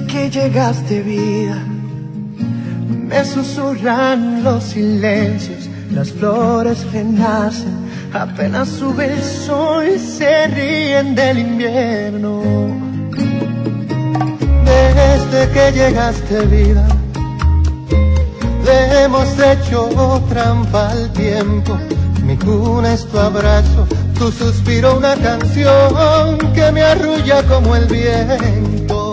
que llegaste, vida, me susurran los silencios, las flores renacen, apenas sube el sol y se ríen del invierno. Desde que llegaste, vida, le hemos hecho trampa al tiempo. Mi cuna es tu abrazo, tu suspiro una canción que me arrulla como el viento.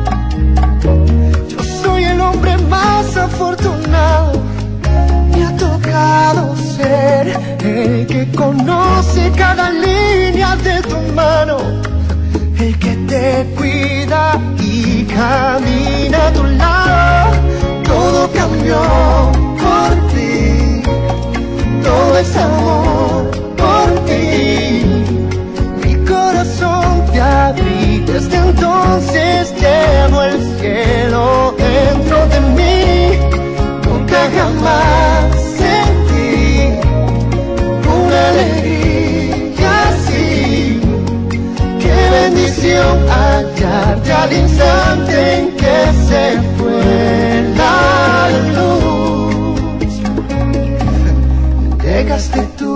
Yo soy el hombre más afortunado, me ha tocado ser el que conoce cada línea de tu mano, el que te cuida y camina a tu lado. Todo cambió por ti, todo es amor por ti. Mi corazón te abrí, desde entonces llevo el cielo dentro de mí. Nunca jamás sentí una alegría así. Qué bendición hallarte al instante en que se fue la luz. Llegaste tú.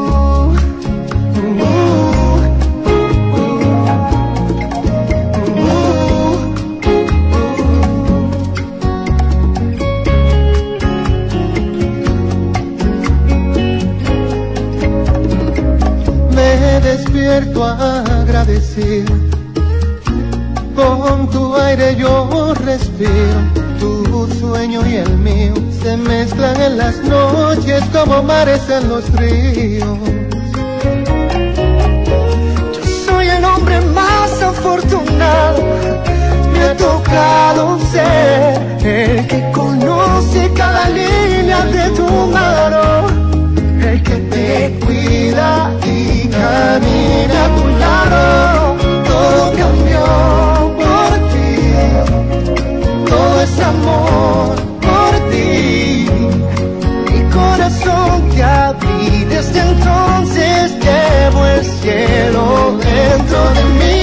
Me despierto agradecido, con tu aire yo respiro, tu sueño y el mío se mezclan en las noches como mares en los ríos. Yo soy el hombre más afortunado, me ha tocado ser el que conoce cada línea de tu mano, el que te cuida y camina a tu lado. Todo cambió por ti, todo es amor por ti. Mi corazón te abrí, desde entonces llevo el cielo dentro de mí.